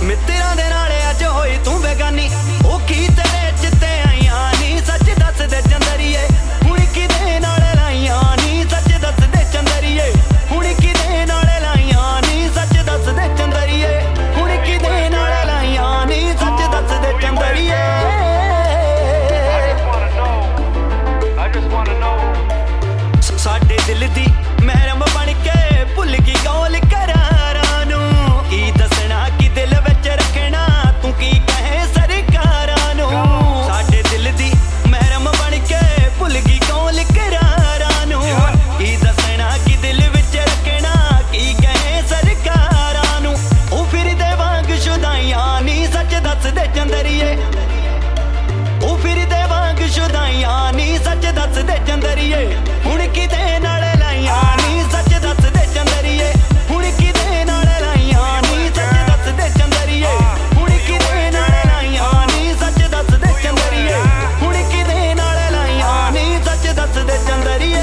ਮਿੱਤਰਾਂ ਦੇ ਨਾਲ ਅੱਜ ਹੋਈ ਤੂੰ ਬੇਗਾਨੀ ਉਹ ਕੀ ਤੇਰੇ ਚਿੱਤੇ ਆਈਆਂ ਨੀ ਸੱਚ ਦੱਸ ਦੇ ਚੰਦਰੀਏ ਹੁਣ ਕਿਦੇ ਨਾਲ ਲਾਈਆਂ ਨੀ ਸੱਚ ਦੱਸ ਦੇ ਚੰਦਰੀਏ ਹੁਣ ਕਿਦੇ ਨਾਲ ਲਾਈਆਂ ਨੀ ਸੱਚ ਦੱਸ ਦੇ ਚੰਦਰੀਏ ਹੁਣ ਕਿਦੇ ਨਾਲ ਲਾਈਆਂ ਨੀ ਸੱਚ ਦੱਸ ਦੇ ਚੰਦਰੀਏ ਸਾਡੇ ਦਿਲ ਦੀ ਮਹਿਰਮ ਬਣ ਕੇ ਭੁੱਲ ਗਈ ਗੋਲ ਕਰਾਰਾਂ ਨੂੰ ਕੀ ਦੱਸਣਾ ਕਿ ਦਿਲ ਵਿੱਚ ਰੱਖਣਾ ਤੂੰ ਕੀ ਕਹੇ ਸਰਕਾਰਾਂ ਨੂੰ ਸਾਡੇ ਦਿਲ ਦੀ ਮਹਿਰਮ ਬਣ ਕੇ ਭੁੱਲ ਗਈ ਗੋਲ ਕਰਾਰਾਂ ਨੂੰ ਕੀ ਦੱਸਣਾ ਕਿ ਦਿਲ ਵਿੱਚ ਰੱਖਣਾ ਕੀ ਕਹੇ ਸਰਕਾਰਾਂ ਨੂੰ ਉਹ ਫਿਰਦੇ ਵਾਂਗ ਸ਼ੁਦਾਈਆਂ ਨੀ ਸੱਚ ਦੱਸ ਦੇ ਚੰਦਰੀਏ ਉਹ ਫਿਰਦੇ ਵਾਂਗ ਸ਼ੁਦਾਈਆਂ ਨੀ ਸੱਚ ਦੱਸ ਦੇ ਚੰਦਰੀਏ ਹੁਣ ਕਿਤੇ ਨਾਲ ਲਾਈਆਂ ਨੀ ਸੱਚ ਦੱਸ ਦੇ ਚੰਦਰੀਏ ਹੁਣ ਕਿਤੇ ਨਾਲ ਲਾਈਆਂ ਨੀ ਸੱਚ ਦੱਸ ਦੇ ਚੰਦਰੀਏ ਹੁਣ ਕਿਤੇ ਨਾਲ ਲਾਈਆਂ ਨੀ ਸੱਚ ਦੱਸ ਦੇ ਚੰਦਰੀਏ ਹੁਣ ਕਿਤੇ ਨਾਲ ਲਾਈਆਂ ਨੀ ਸੱਚ ਦੱਸ ਦੇ ਚੰਦਰੀਏ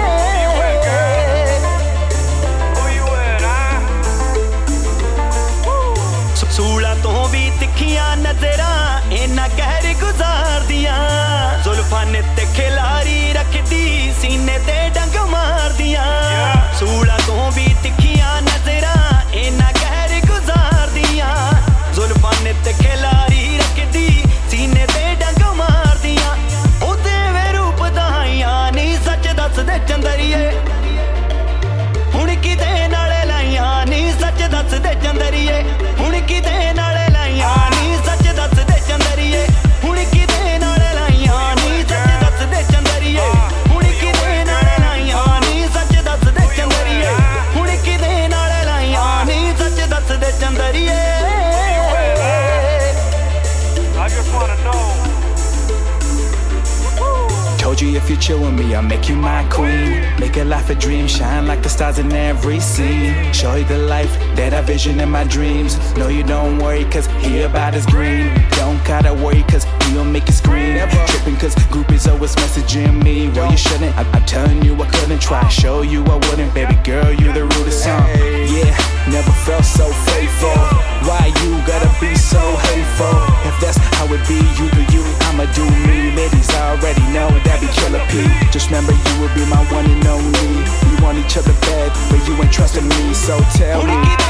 ਸੂਲਾਂ ਤੋਂ ਵੀ ਤਿੱਖੀਆਂ ਨਜ਼ਰਾਂ ਇਹਨਾਂ ਕਹਿਰ ਗੁਜ਼ਾਰਦੀਆਂ ਜ਼ੁਲਫਾਂ ਤੇ ਖਿਲਾਰੀ ਰੱਖਦੀ ਸੀਨੇ ਤੇ ਡੰਗ ਮਾਰਦੀਆਂ ਸੂਲਾਂ ਤੋਂ ਵੀ ਤਿੱਖੀਆਂ ਨਜ਼ਰਾਂ ਇਹਨਾਂ ਕਹਿਰ ਗੁਜ਼ਾਰਦੀਆਂ ਜ਼ੁਲਫਾਂ ਤੇ ਖਿਲਾਰੀ ਰੱਖਦੀ ਸੀਨੇ ਤੇ ਡੰਗ ਮਾਰਦੀਆਂ ਉਹਦੇ ਵੇ ਰੂਪ ਦਹਾਈਆਂ ਨੀ ਸੱਚ ਦੱਸ ਦੇ ਚੰਦਰੀਏ ਹੁਣ ਕਿਤੇ ਨਾਲ ਲਾਈਆਂ ਨੀ ਸੱਚ ਦੱਸ ਦੇ ਚੰਦਰੀਏ ਹੁਣ ਕਿਤੇ ਨਾਲ ਲਾਈਆਂ ਨੀ ਸੱਚ ਦੱਸ ਦੇ ਚੰਦਰੀਏ ਹੁਣ ਕਿਤੇ ਨਾਲ ਲਾਈਆਂ ਨੀ ਸੱਚ ਦੱਸ ਦੇ ਚੰਦਰੀਏ ਹੁਣ ਕਿਤੇ ਨਾਲ ਲਾਈਆਂ ਨੀ ਸੱਚ ਦੱਸ ਦੇ ਚੰਦਰੀਏ ਹੁਣ ਕਿਤੇ ਨਾਲ ਲਾਈਆਂ ਨੀ ਸੱਚ ਦੱਸ ਦੇ ਚੰਦਰੀਏ I just wanna know. Told you if you chill with me, I'll make you my queen. Make a life a dream, shine like the stars in every scene. Show you the life that I vision in my dreams. No, you don't worry, cause he about is green. Don't gotta worry, cause he'll make you scream. Tripping cause groupies always messaging me. Well, you shouldn't, I'm telling you I couldn't try. Show you I wouldn't, baby girl, you the rudest song. Yeah, never felt so faithful. Why you gotta be so hateful? If that's how it be, you do you, I'ma do me. Ladies already know that be killer P. Just remember you will be my one and only. We want each other bad, but you ain't trusting me, so tell me.